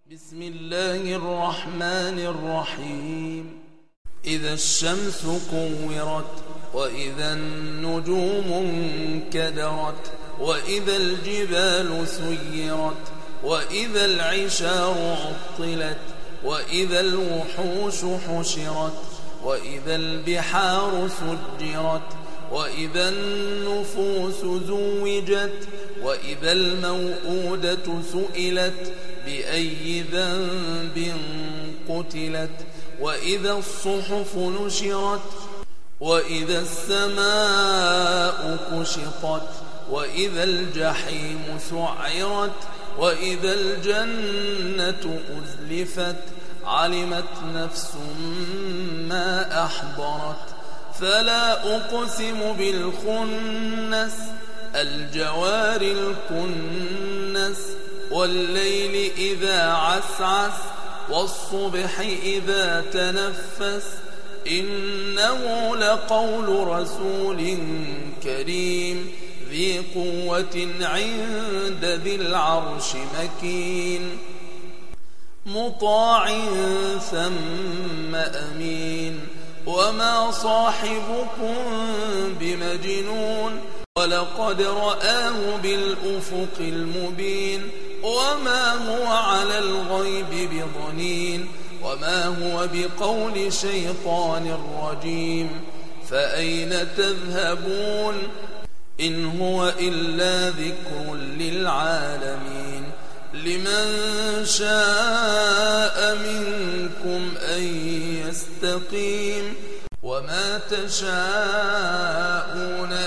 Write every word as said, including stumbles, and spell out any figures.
بسم الله الرحمن الرحيم. إذا الشمس كورت وإذا النجوم انكدرت وإذا الجبال سيرت وإذا العشار عطلت وإذا الوحوش حشرت وإذا البحار سجرت وإذا النفوس زوجت وإذا الموءودة سئلت بأي ذنب قتلت وإذا الصحف نشرت وإذا السماء كشطت وإذا الجحيم سعرت وإذا الجنة أزلفت علمت نفس ما أحضرت فلا أقسم بالخنس الجوار الكنس والليل إذا عسعس والصبح إذا تنفس إنه لقول رسول كريم ذي قوة عند ذي العرش مكين مطاع ثم أمين وما صاحبكم بمجنون ولقد رآه بالأفق المبين وما هو على الغيب بضنين وما هو بقول شيطان رجيم فأين تذهبون إن هو إلا ذكر للعالمين لمن شاء منكم أن يستقيم وما تشاءون